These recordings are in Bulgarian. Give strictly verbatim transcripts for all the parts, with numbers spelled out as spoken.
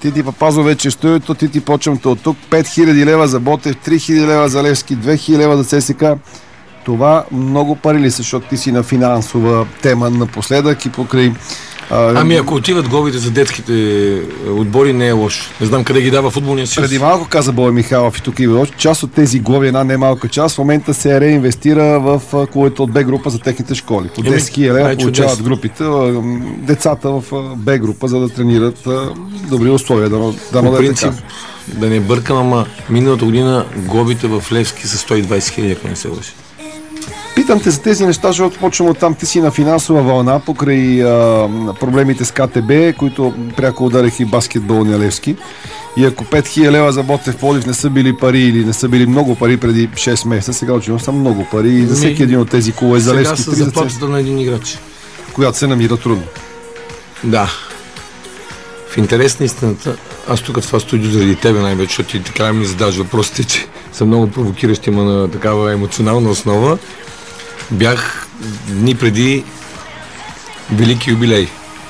Тити Папазов вече стои, Тити почвамте от тук. пет хиляди лева за Ботев, три хиляди лева за Левски, две хиляди лева за ЦСКА. Това много пари ли са, защото ти си на финансова тема напоследък и покрай... А, ами ако отиват глобите за детските отбори, не е лошо. Не знам къде ги дава футболния съюз. Преди малко каза Боя Михайлов и тук и част от тези глоби, една немалка част, в момента се реинвестира в клубите от Б група за техните школи. По десет хиляди лева получават групите, децата в Б група, за да тренират добри условия. Да, да по принцип, да не бъркам, ама миналата година глобите в Левски са сто и двайсет хиляди, ако не се лъжи. Питам те за тези неща, защото почвам от там. Ти си на финансова вълна покрай а, проблемите с КТБ, които пряко ударих и баскетболния Левски. И ако пет хиляди лева за Ботев Пловдив не са били пари или не са били много пари преди шест месеца, сега очевидно са много пари и за всеки един от тези клубове за Левски. Сега са заплатата на един играч, която се намира трудно. Да. В интерес на истината, аз тук в това студио заради тебе най-вече, защото ти така ми задаваш въпросите, че са много провокиращи, ама на такава емоционална основа. Бях дни преди велики юбилей.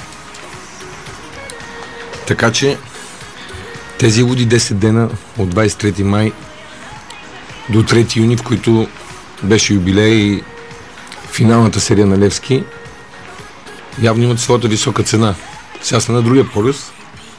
Така че тези луди десет дена от двайсет и трети май до трети юни, в които беше юбилей и финалната серия на Левски, явно имат своята висока цена. Сега съм на другия полюс,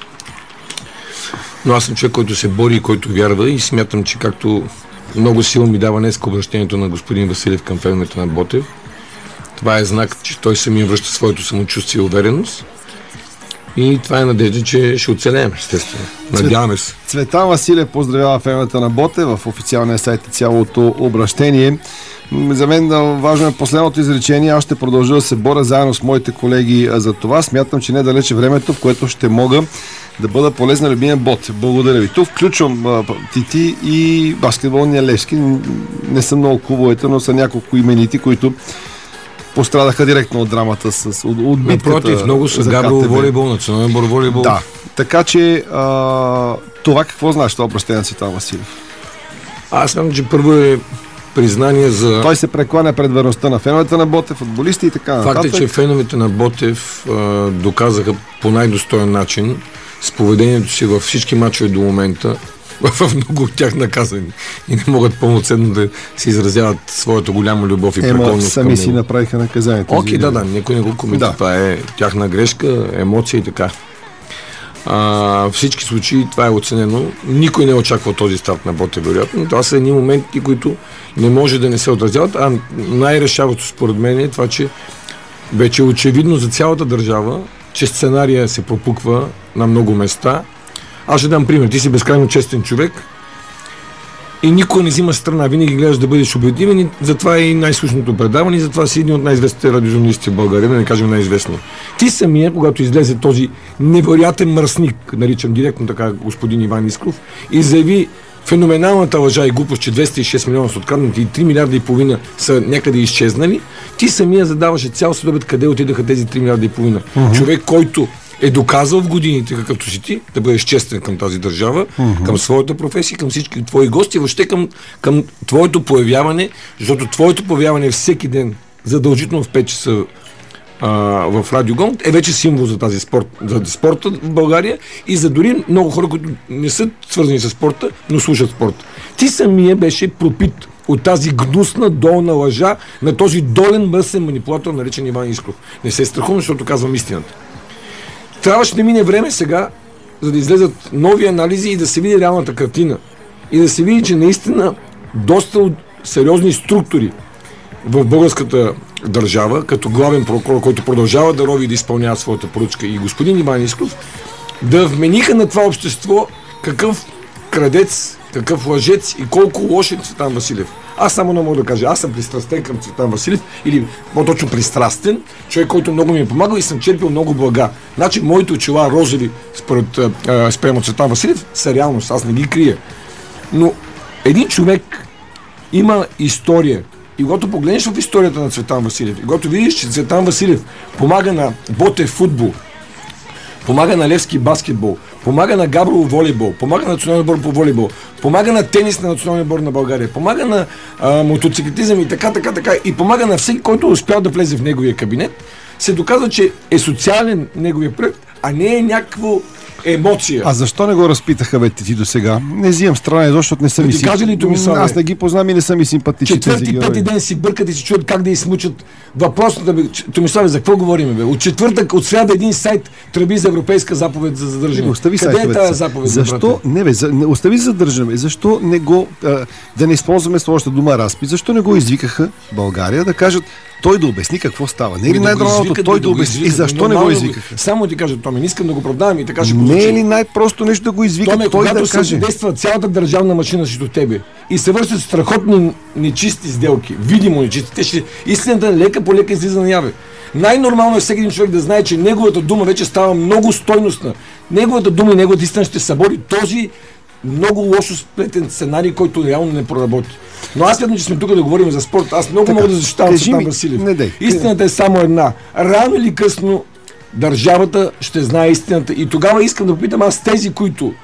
но аз съм човек, който се бори и който вярва и смятам, че както много сила ми дава днес обращението на господин Василев към феновете на Ботев. Това е знак, че той самия връща своето самочувствие и увереност. И това е надежда, че ще оцелеем, естествено. Надяваме се. Цветан Василев поздравява феновете на Ботев в официалния сайт и цялото обращение. За мен важно е последното изречение. Аз ще продължа да се боря заедно с моите колеги за това. Смятам, че не далече времето, в което ще мога да бъда полезна любимия Ботев. Благодаря ви. Тук включвам Тити и баскетболния Левски. Не са много клубовете, но са няколко именити, които пострадаха директно от драмата с от, от битката. Напротив, много са Габрово волейбол, национален отбор волейбол. Да. Така че а, това какво знаеш, това обращение на Цветан Василев? Аз смятам, че първо е признание за... Той се прекланя пред верността на феновете на Ботев, футболисти и така нататък. Факт е, че феновете на Ботев а, доказаха по най-достоен начин с поведението си във всички мачове до момента, в много от тях наказани и не могат пълноценно да се изразяват своята голяма любов и преклонност. Сами си направиха наказанието. Окей, да, да, никой не го коментира. Да. Това е тяхна грешка, емоция и така. А, в всички случаи това е оценено. Никой не очаква този старт на Ботев, вероятно. Това са едни моменти, които не може да не се отразяват, а най-решаващо според мен е това, че вече е очевидно за цялата държава, че сценария се пропуква на много места. Аз ще дам пример. Ти си безкрайно честен човек и никой не взима страна. Винаги гледаш да бъдеш обективен и затова е и най-слушното предаване и затова си един от най-известните радиожурналисти в България, да не кажем най-известни. Ти самия, когато излезе този невероятен мръсник, наричам директно така господин Иван Искров, и заяви феноменалната лъжа и глупост, че двеста и шест милиона са откраднати и три милиарда и половина са някъде изчезнали, ти самия задаваше цял следобед къде отидаха тези три милиарда и половина. Uh-huh. Човек, който е доказал в годините, какъвто си ти, да бъдеш честен към тази държава, uh-huh. към своята професия, към всички твои гости, въобще към, към твоето появяване, защото твоето появяване всеки ден, задължително в пет часа а, в Радио Гонт, е вече символ за тази спорт, за спорта в България и за дори много хора, които не са свързани с спорта, но слушат спорта. Ти самия беше пропит от тази гнусна долна лъжа на този долен мръсен манипулатор, наречен Иван Искров. Не се страхувам, защото казвам истината. Трябваше да мине време сега, за да излезат нови анализи и да се види реалната картина. И да се види, че наистина доста сериозни структури в българската държава, като главен прокурор, който продължава да рови и да изпълнява своята поръчка, и господин Иван Искров, да вмениха на това общество какъв крадец, какъв лъжец и колко лош е Цветан Василев. Аз само не мога да кажа, аз съм пристрастен към Цветан Василев, или по-точно пристрастен, човек, който много ми е помагал и съм черпил много блага. Значи, моите очила розови според, спрямо Цветан Василев са реалност, аз не ги крия. Но един човек има история. И когато погледнеш в историята на Цветан Василев, и когато видиш, че Цветан Василев помага на Ботев футбол, помага на Левски баскетбол, помага на Габрово волейбол, помага на националния отбор по волейбол, помага на тенис на националния отбор на България, помага на а, мотоциклетизъм и така, така, така, и помага на всеки, който успял да влезе в неговия кабинет, се доказва, че е социален неговия проект, а не е някакво емоция. А защо не го разпитаха бе ти до сега? Не взимам страна, защото не съм и си... Аз не ги познам и не съм и симпатични. Четвърти, пети ден си бъркат и си чуят как да измучат въпросната бе. Томиславе, за какво говорим бе? От четвъртък, от сряда един сайт тръби за европейска заповед за задържане. Остави Къде е тази заповед? Защо? Не бе, за, не, остави за задържане. Защо не го... А, да не използваме сложната дума разпит? Защо не го извикаха България да кажат той да обясни какво става? Не е ли да най-доброто той да, да обясни? И защо не го извикаха? Само ти кажа, Томи, не искам да го продавам и така ще го Не е ли най-просто нещо да го извика Томе, той когато да се каже? действа цялата държавна машина срещу тебе и се вършат страхотни нечисти сделки, видимо нечисти, те ще истината лека по лека излиза наяве. Най-нормално е всеки един човек да знае, че неговата дума вече става много стойностна. Неговата дума и неговата истина ще събори този много лошо сплетен сценарий, който реално не проработи. Но аз следно, че сме тук да говорим за спорт. Аз много така, мога да защитавам Цветан Василев. Истината е само една. Рано или късно държавата ще знае истината. И тогава искам да попитам аз тези, които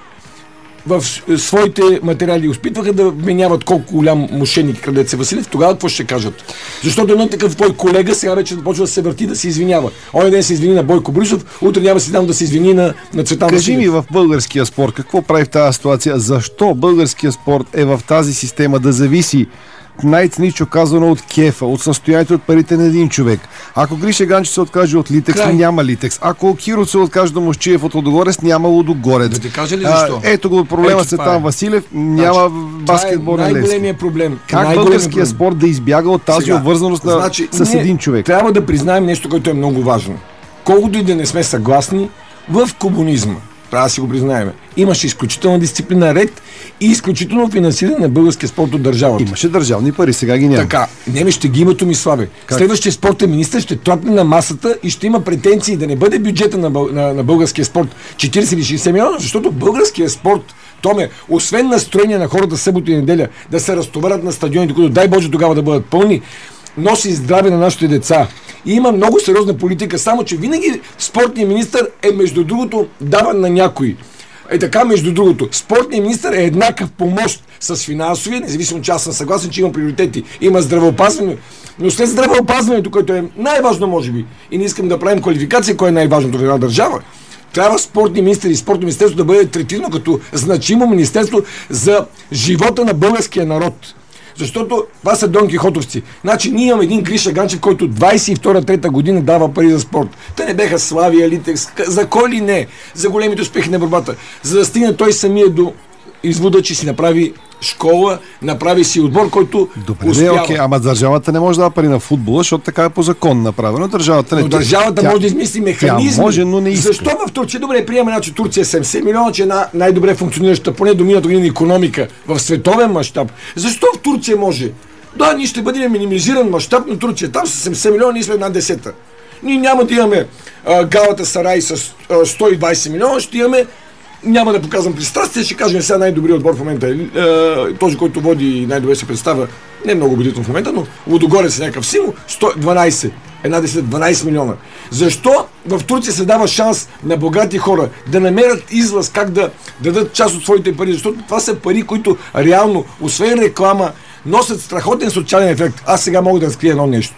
в своите материали успитваха да вменяват колко голям мошенник крадец е Василев, тогава какво ще кажат? Защото едно такъв твой колега сега вече почва да се върти да се извинява. Онен ден се извини на Бойко Борисов, утре няма си дам да се извини на, на Цветан Василев. Кажи ми в българския спорт, какво прави в тази ситуация? Защо българския спорт е в тази система да зависи най-цинично казано от кефа, от състоянието от парите на един човек? Ако Гриша Ганчев се откаже от Литекс, Край. няма Литекс. Ако Киро се откаже до Мосчиев от Лудогорец, няма Лудогорец. Да ти кажа ли защо? А, ето го проблема с Цветан Василев, няма баскетболен левски. Най-големият проблем. Как най-големият българския проблем. спорт да избяга от тази Сега, обвързаност на, значи, с един човек? Трябва да признаем нещо, което е много важно. Колкото и да не сме съгласни, в комунизма, трябва да си го признаем, имаше изключителна дисциплина, ред и изключително финансиране на българския спорт от държавата. Имаше държавни пари, сега ги няма. Така, не, ще ги има, Томиславе. Следващия спортен министър ще тропне на масата и ще има претенции да не бъде бюджета на, бъл... на, на българския спорт четирийсет или шейсет милиона, защото българския спорт, Томе, освен настроение на хората събота и неделя да се разтоварят на стадионите, които дай Боже тогава да бъдат пълни, носи здраве на нашите деца. И има много сериозна политика, само че винаги спортният министър е между другото даван на някой. Е така, между другото, спортният министър е еднакъв помощ с финансови, независимо че аз съм съгласен, че има приоритети. Има здравеопазване, но след здравеопазването, което е най-важно може би, и не искам да правим квалификация, кое е най-важното в една държава, трябва спортни министър и спортно министерство да бъде третирано като значимо министерство за живота на българския народ. Защото това са Дон Кихотовци. Значи ние имаме един Гриша Ганчев, който двайсет и втора трета година дава пари за спорт. Те не беха Славия, Литекс, за кой ли не, за големите успехи на борбата. За да стигне той самия до извода, че си направи школа, направи си отбор, който Добре, успява. Окей, ама държавата не може да дава пари на футбола, защото така е по закон направено. Държавата не. Но държавата тя, може да измисли механизми. Тя може, но не иска. Защо в Турция? Добре, приемаме, че Турция е седемдесет милиона, че е една най-добре функционираща поне до миналата година икономика в световен мащаб. Защо в Турция може? Да, ние ще бъдем минимизиран мащаб, но Турция там са седемдесет милиона, ние сме една десета. Ние няма да имаме а, Галата Сарай с а, сто и двайсет милиона, ще имаме, няма да показвам пристрастие, ще кажем сега най-добрият отбор в момента е този, който води най-добре се представя, не е много убедително в момента, но Лудогорец е някакъв симо, сто и дванайсет, една десета, дванайсет милиона. Защо в Турция се дава шанс на богати хора да намерят излаз как да дадат част от своите пари, защото това са пари, които реално, освен реклама, носят страхотен социален ефект. Аз сега мога да разкрия едно нещо.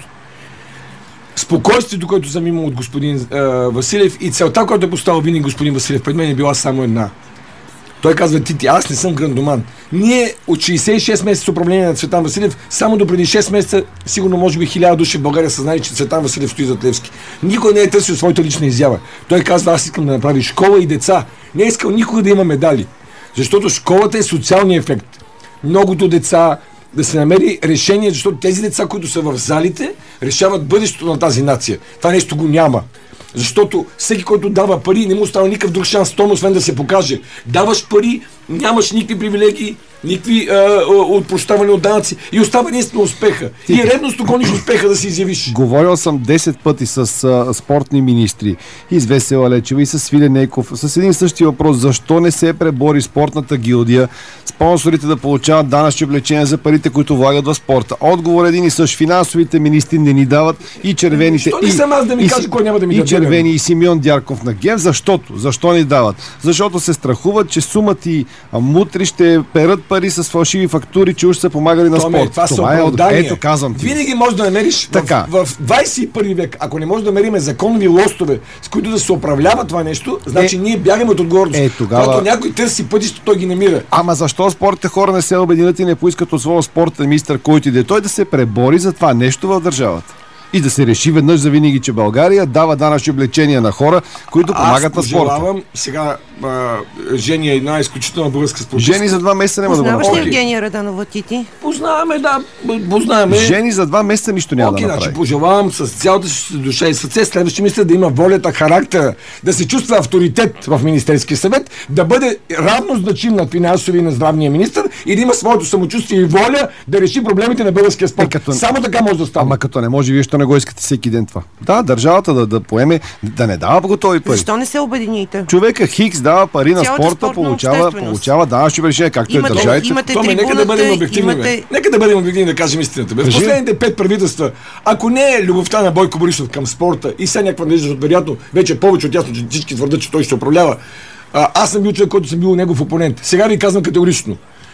Спокойствието, което съм имал от господин е, Василев и целта, която е поставил винаги господин Василев пред мен е била само една. Той казва: Тити, аз не съм грандоман. Ние от шейсет и шест месеца управление на Цветан Василев, само до преди шест месеца, сигурно може би хиляда души в България са знали, че Цветан Василев стои зад Левски. Никой не е търсил своята лична изява. Той казва: аз искам да направи школа и деца. Не е искал никога да има медали. Защото школата е социалния ефект. Многото деца да се намери решение, защото тези деца, които са в залите, решават бъдещето на тази нация. Това нещо го няма. Защото всеки, който дава пари, не му става никакъв друг шанс, том, освен да се покаже. Даваш пари, нямаш никакви привилегии, никакви отпрощаване от данъци и остава единствено успеха. И е редно гониш успеха да се изявиш. Говорил съм десет пъти с а, спортни министри, и с Весела Лечева, и с Свилен Нейков, с един същи въпрос: защо не се пребори спортната гилдия, спонсорите да получават данъчни облегчения за парите, които влагат в спорта? Отговор един и същ: финансовите министри не ни дават, и червените. Що не съм аз да ми кажа кой няма да ми даде? И червени, и Симеон Дярков на ГЕВ. Защото? Защо не дават? Защото се страхуват, че сумата и мутри ще перат пари с фалшиви фактури, че уж са помагали на Томе, спорт. Това, Това е от... Ето, казвам ти. Винаги можеш да намериш така. В, в двадесет и първи век, ако не можеш да намерим законови лостове, с които да се управлява това нещо, значи е, ние бягаме от отговорност. Е, тогава... Когато някой търси пътища, той ги намира. Ама защо спортните хора не се обединят и не поискат от своя спортен министър, който иде той да се пребори за това нещо в държавата? И да се реши веднъж за винаги, че България дава данъчни облегчения на хора, които помагат на спорта. Аз пожелавам сега а, Жени е една изключителна българска спортистка. Жени за два месеца няма да го направи. направи. Познаваш ли Евгения Раданова Тити? Познаваме, да. Познаваме. Жени за два месеца нищо няма Окей, да направи. Значи пожелавам с цялата си душа и сърце следващия министър да има волята, характера, да се чувства авторитет в Министерския съвет, да бъде равно значим на финансовия и на здравния министър и да има своето самочувствие и воля да реши проблемите на българския спорт. Е, като... Само така може да стане. Ама като не може, вие що не го искате всеки ден това? Да, държавата да, да поеме, да не дава готови пари. Защо не се обедините? Човека Хикс дава пари на Цялата спорта, получава, получава данъчни решения, както имате, е държавите. Имате Томе, нека да бъдем обективни. имате... Нека да бъдем обективни да кажем истината. Бе. В последните пет правителства, ако не е любовта на Бойко Борисов към спорта и сега някаква надежда, вероятно вече повече от ясно, че всички твърдят, че той ще управлява. А, аз съм бил човек, който съм бил негов опонент. Сега ви казвам категорично.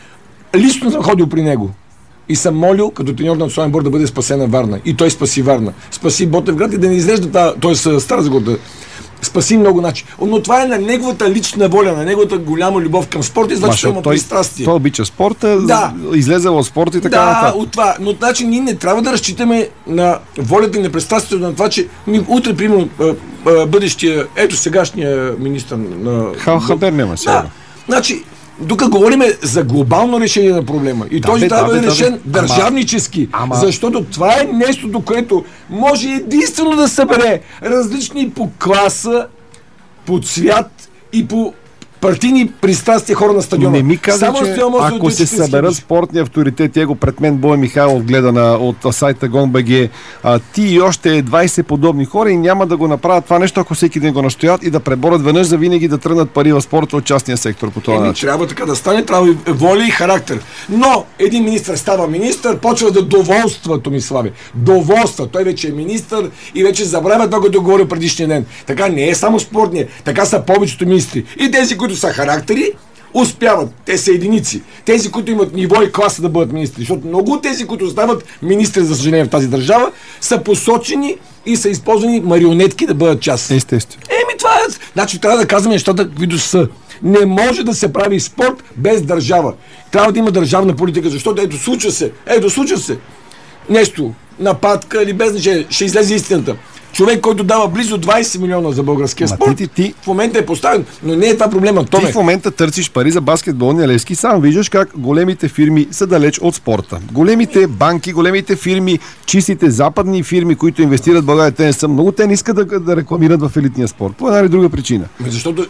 Лично съм ходил при него. И съм молил като треньор на национален отбор да бъде спасена Варна. И той спаси Варна. Спаси Ботевград и да не изрежда тази, т.е. Стара Загора да спаси много начин. Но това е на неговата лична воля, на неговата голяма любов към спорта и значи има пристрастие. Той обича спорта, да. Излезе от спорта и така да, нататък. Да, от това. Но значи ние не трябва да разчитаме на волята и на пристрастието на това, че утре, примерно, бъдещия, ето сегашния министър на... Хал Хабер няма сега. Да. Значи, тук говорим за глобално решение на проблема. И да, той трябва да бъде решен да, държавнически. Ама... Защото това е нещо, до което може единствено да събере различни по класа, по цвят и по партийни пристрастия хора на стадиона. Не ми каза, че ако се съберат спортни авторитети, его пред мен Бой Михайлов гледа на, от сайта GONBG, а, ти и още двадесет подобни хора и няма да го направят това нещо, ако всеки ден го настоят и да преборят веднъж за винаги да тръгнат пари в спорта от частния сектор по този начин. Трябва така да стане, трябва и воля и характер. Но един министър става министър, почва да доволства Томиславе. Доволства. Той вече е министър и вече забравя това, което говори предишния ден. Така не е само спортния, така са повечето министри. И тези, които са характери, успяват. Те са единици. Тези, които имат ниво и класа да бъдат министри. Защото много от тези, които стават министри, за съжаление, в тази държава, са посочени и са използвани марионетки да бъдат част. Естествено. Еми това е... Значи трябва да казваме нещата, които са. Не може да се прави спорт без държава. Трябва да има държавна политика, защото ето случва се. Ето случва се. Нещо. Нападка или без значение. Ще излезе истината. Човек, който дава близо двадесет милиона за българския Ма спорт, ти, ти, в момента е поставен, но не е това проблема. Томе. Ти в момента търсиш пари за баскетболния левски, сам виждаш как големите фирми са далеч от спорта. Големите банки, големите фирми, чистите западни фирми, които инвестират в България, те не са много, те не искат да, да рекламират в елитния спорт. По една или друга причина. Защото,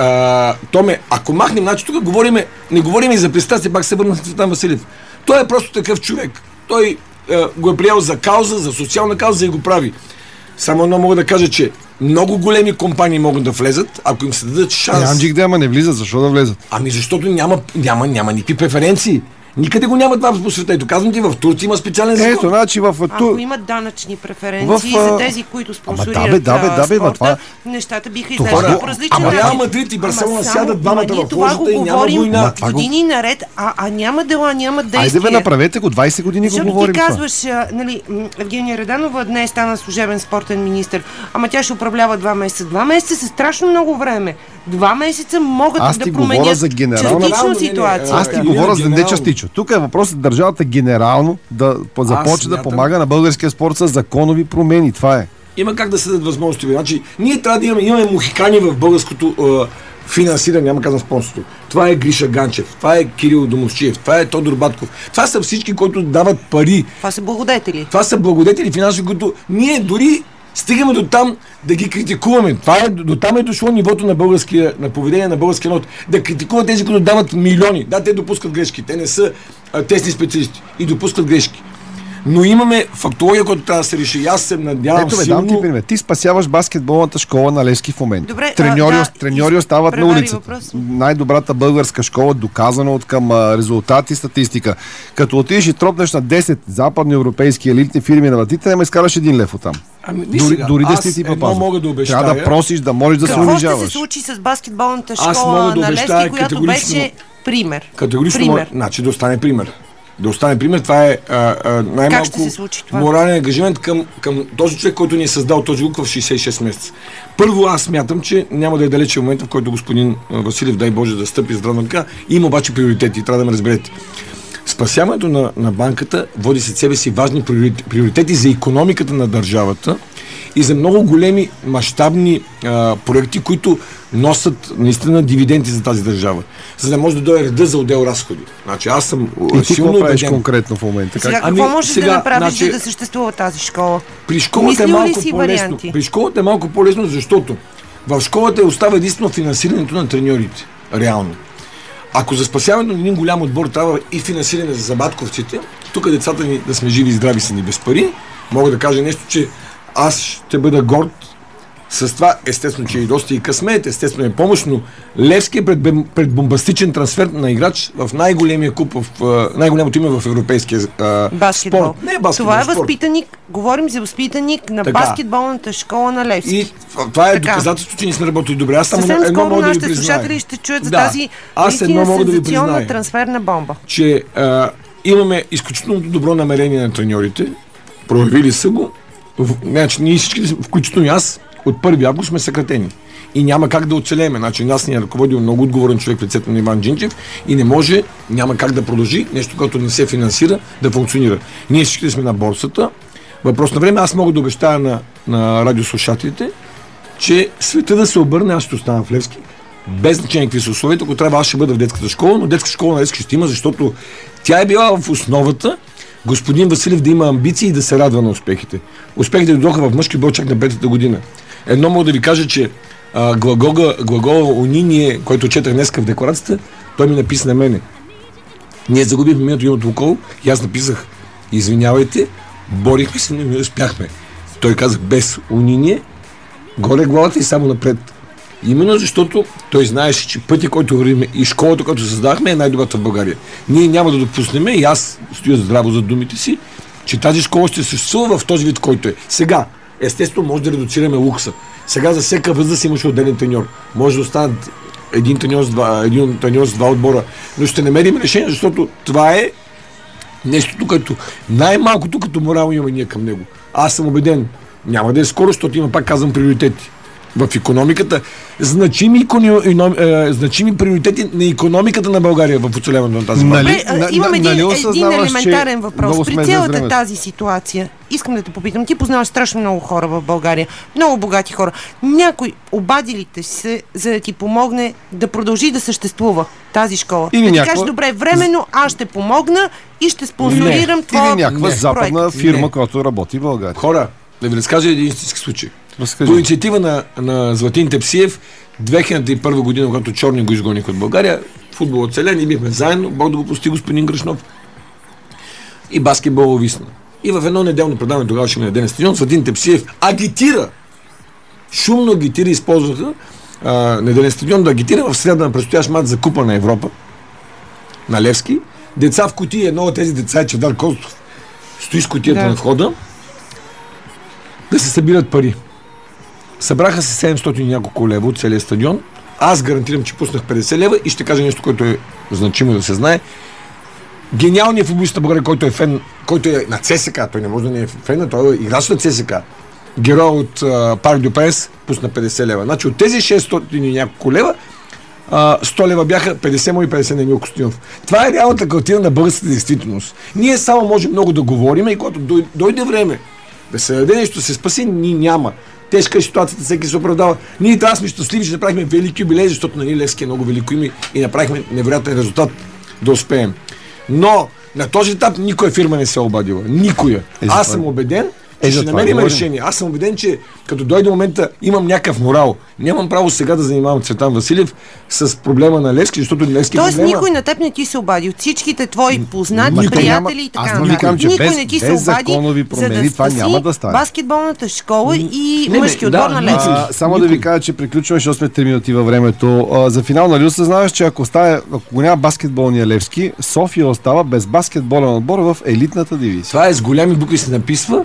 а, Томе, ако махнем, значи тук говориме, не говорим и за пристрастие, пак се върна на Цветан Василев. Той е просто такъв човек. Той а, го е приел за кауза, за социална кауза и го прави. Само едно мога да кажа, че много големи компании могат да влезат, ако им се дадат шанс. Янджик да, ама не влизат. Защо да влезат? Ами защото няма, няма, няма никакви преференции. Никъде го няма това по света. Ето казвам ти, в Турция има специален закон. Ето, значи в... Ако имат данъчни преференции в, за тези, които спонсорират ама, да, бе, да, бе, да, бе, спорта, това... нещата биха това... излезли по различен начин. начин. Реал Мадрид и Барселона сядат двамата в ложата и няма говорим война. Години го... наред, а, а няма дела, няма действия. Айде бе, направете го, двадесет години защото го говорим ти казваш, а, нали, Евгения Раданова днес стана служебен спортен министър, ама тя ще управлява два месеца. Два месеца са страшно много време. Два месеца могат аз да променят за генерална... частично ситуация. Аз ти говоря за не частично. Тук е въпросът държавата генерално да започне да помага на българския спорт с законови промени. Това е. Има как да се дадат възможности. Значи, ние трябва да имаме, имаме мухикани в българското е, финансиране, няма казвам спонсорство. Това е Гриша Ганчев, това е Кирил Домовчиев, това е Тодор Батков. Това са всички, които дават пари. Това са благодетели. Това са благодетели финансови, които ние дори стигаме до там да ги критикуваме. Това е, до там е дошло нивото на българския, на поведение на българския народ. Да критикуват тези, които дават милиони. Да, те допускат грешки. Те не са а, тесни специалисти и допускат грешки. Но имаме фактология, която трябва да се реши. И аз се надявам Ето бе, силно... дам ти пример. Ти спасяваш баскетболната школа на Левски в момента. Добре, треньори, а, да, треньори остават на улицата. Въпрос. Най-добрата българска школа, доказано от към а, резултати и статистика. Като отидеш и тропнеш на десет западноевропейски елитни фирми на вратите, няма изкараш един лев оттам. Ами, дори, сега, дори да аз си ти едно мога да обещая. Трябва да просиш, да можеш да се Какво унижаваш. ще се случи с баскетболната Аз школа мога да на обещая Левски, която категорично... беше Пример. Категорично, пример. Значи да остане пример. Да остане пример, това е а, а, най-малко как ще се случи това? морален ангажимент към, към този човек, който ни е създал този лук в шейсет и шест месеца. Първо, аз смятам, че няма да е далече момента, в който господин Василев, дай Боже, да стъпи здравна ръка. Има обаче приоритети, трябва да ме разберете. Спасяването на, на банката води след себе си важни приоритети за икономиката на държавата и за много големи мащабни а, проекти, които носят наистина дивиденти за тази държава. За да може да дойде реда за отдел разходи. Значи аз съм и ти силно правиш убеден. Конкретно в момента? Сега, как? какво Ами, можеш сега, да направиш, значи, за да съществува тази школа? При школата е Мислил ли малко си по-лесно. варианти? При школата е малко по-лесно, защото в школата е остава единствено финансирането на треньорите. Реално. Ако за спасяването на един голям отбор трябва и финансиране за забатковците, тук децата ни да сме живи и здрави са ни без пари, мога да кажа нещо, че аз ще бъда горд с това, естествено, че и доста и късмет, естествено е помощ, но Левски е пред, пред бомбастичен трансфер на играч в най-големия куп, в най-голямото име в европейския а, баскетбол. спорт. Не е баскетбол, това е спорт. възпитаник, говорим за възпитаник на Така. баскетболната школа на Левски. И това е Така. доказателство, че ние сме работили добре. Аз само Съвсем едно скоро мога да ви нашите призная. слушатели ще чуят за Да. тази Аз едно наистина мога да ви сензационна призная, трансферна бомба. че а, имаме изключително добро намерение на треньорите, проявили са го. В, значи, ние всички, включително и аз, от първи август сме съкратени. И няма как да оцелеме. Значи, нас ни е ръководил много отговорен човек в лицето на Иван Джинчев и не може, няма как да продължи нещо, което не се финансира, да функционира. Ние всички сме на борсата. Въпрос на време, аз мога да обещая на, на радиослушателите, че света да се обърне, аз ще остана в Левски. Без значение какви са условията, ако трябва, аз ще бъда в детската школа, но детска школа на Левски ще има, защото тя е била в основата господин Василев да има амбиции и да се радва на успехите. Успехите дойдоха в мъжки бой чак на петата година. Едно мога да ви кажа, че а, глагола, глагола униние, който четах днеска в декларацията, той ми написа на мене. Ние загубихме миналото от Лукол и аз написах: извинявайте, борихме се, но не успяхме. Той каза: без униние, горе главата и само напред. Именно защото той знаеше, че пътя, който вървим и школата, която създахме, е най-добрата в България. Ние няма да допуснем, и аз стоя здраво за думите си, че тази школа ще съществува в този вид, който е. Сега, естествено, може да редуцираме лукса. Сега за всяка възраст имаше отделен треньор. Може да останат един треньор с два, един треньор с два отбора. Но ще намерим решение, защото това е нещото, като най-малкото като морал имаме ние към него. Аз съм убеден, няма да е скоро, защото има, пак казвам, приоритети. В икономиката, значими, икони, е, значими приоритети на икономиката на България в оцеляването на тази Нали, Добре, на- имам на- един, нали един осъзнаваш, елементарен че въпрос. много сме При за цялата времето? тази ситуация, искам да те попитам, ти познаваш страшно много хора в България, много богати хора. Някой обадилите се, за да ти помогне да продължи да съществува тази школа. Или да ти някаква- кажеш: добре, временно аз ще помогна и ще спонсорирам твоя Или някаква Не. западна проект. фирма, Не. която работи в България. хора. Да ви разкажа един истински случай. Разкажи. По инициатива на, на Златин Тепсиев, две хиляди и първа година, когато черни го изгониха от България, футбол оцеля, ние бихме заедно, Бог да го прости господин Гръшнов, и баскетбол висна. И в едно неделно предаване, тогава ще има неделен стадион, Златин Тепсиев агитира, шумно агитира, използваха а, неделен стадион да агитира в среда на предстоящ мач за Купа на Европа, на Левски. Деца в кутии, едно от тези деца е Чавдар Костов, стои с кутията Да. на входа, да се събират пари. Събраха се седемстотин и няколко лева от целия стадион. Аз гарантирам, че пуснах петдесет лева и ще кажа нещо, което е значимо да се знае. Гениалният футболист на България, който е фен, който е на ЦСКА, той не може да не е фен, той е играч на ЦСКА. Герой от а, Парк дю Пренс пусна петдесет лева. Значи от тези шестстотин и няколко лева, а, сто лева бяха петдесет му и петдесет на Емил Костинов. Това е реалната картина на българската действителност. Ние само можем много да говорим и когато дой, дойде време да се даде нещо, да се спаси, ни няма. Тежка е ситуацията, всеки се оправдава. Ние трябва да сме щастливи, че направихме велики юбилей, защото нали Левски е много велико име и направихме невероятен резултат да успеем. Но на този етап никоя фирма не се е обадила. Никоя. Е, Аз това- съм убеден, Е, че за ще това намерим говорим. решение. Аз съм убеден, че като дойде момента имам някакъв морал. Нямам право сега да занимавам Цветан Василев с проблема на Левски, защото Левски Тоест проблема... никой на теб не ти се обади. От всичките твои познати, никой няма- приятели и така аз нататък. викам, че Никой без- не ти се без обади, законови за промени да това спаси няма да стане. баскетболната школа и не, мъжки да, отбор на не, Левски. А, само Никой. да ви кажа, че приключваме, защото сме три минути във времето. А, за финал, нали осъзнаваш, че ако, стане, ако го няма баскетболния Левски, София остава без баскетболен отбор в елитната дивизия. Това е с голями букви се написва. София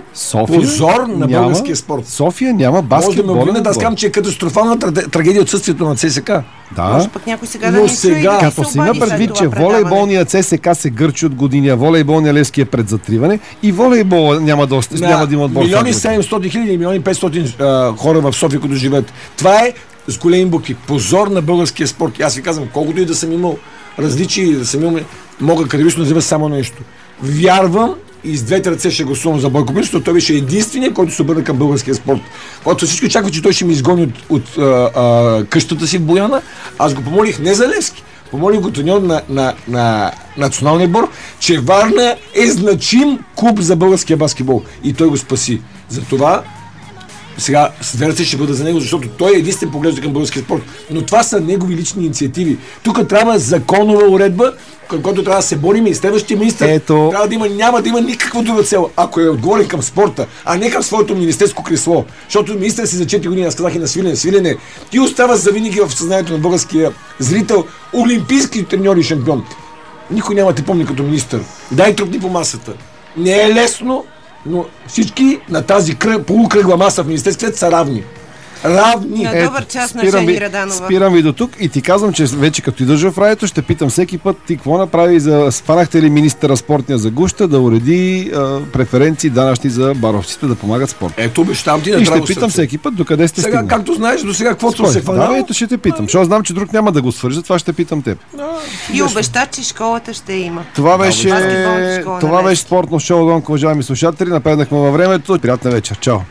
София позор на няма, българския спорт. София няма Може да ме баскетболен обвинят, аз отбор. казвам, че е катастрофална траде- трагедия отсъствието на ЦСКА. Да. Може пък някой сега да Но ни чуе сега, и да ни Като се си има обади след предвид, това че предаване. волейболният ЦСКА се гърчи от години, а волейболният Левски е пред затриване и волейбол няма да, ост... няма да има отбор. Милиони седемстотин хиляди, милиони петстотин а, хора в София, които живеят. Това е с големи букви. Позор на българския спорт. И аз ви казвам, колкото и да съм имал различия, да съм имал, мога категорично да заявя само нещо. Вярвам и с двете ръце ще гласувам за Бойко Борисов, защото той беше единственият, който се обърна към българския спорт. Когато всички очакват, че той ще ми изгони от, от а, а, къщата си в Бояна, аз го помолих не за Левски. Помолих го треньор на, на, на националния отбор, че Варна е значим клуб за българския баскетбол. И той го спаси. Затова сега с две ръце ще бъда за него, защото той е единствен поглежда към българския спорт. Но това са негови лични инициативи. Тук трябва законова уредба, към който трябва да се борим и следващия министър Ето... трябва да има, няма да има никаква друга цел, ако е отговорен към спорта, а не към своето министерско кресло. Защото министър си за четири години, аз казах и на Свилене, Свилене, ти остава завинаги в съзнанието на българския зрител, олимпийски треньор и шампион. Никой няма те помни като министър. Дай трупни по масата. Не е лесно, но всички на тази кръг, полукръгла маса в Министерския съвет са равни. Равни. На добър час на спирам Жени ви, Раданова. спирам ви до тук и ти казвам, че вече като идваш в радиото, ще питам всеки път ти какво направи за... Сварахте ли министъра спортния за гуща да уреди а, преференции данъчни за баровците да помагат спорт? Ето, обещавам ти на И ще драго питам сърце. всеки път докъде сте Сега, стигнали. както знаеш, до сега каквото Спой, се хванало. да, ето ще те питам, защото знам, че друг няма да го свържа, това ще питам теб. И обеща, че школата ще има. Това беше, баскетболната школа на това Левски. беше спортно шоу, гонка, уважаеми слушатели. Напреднахме във времето. Приятна вечер. Чао!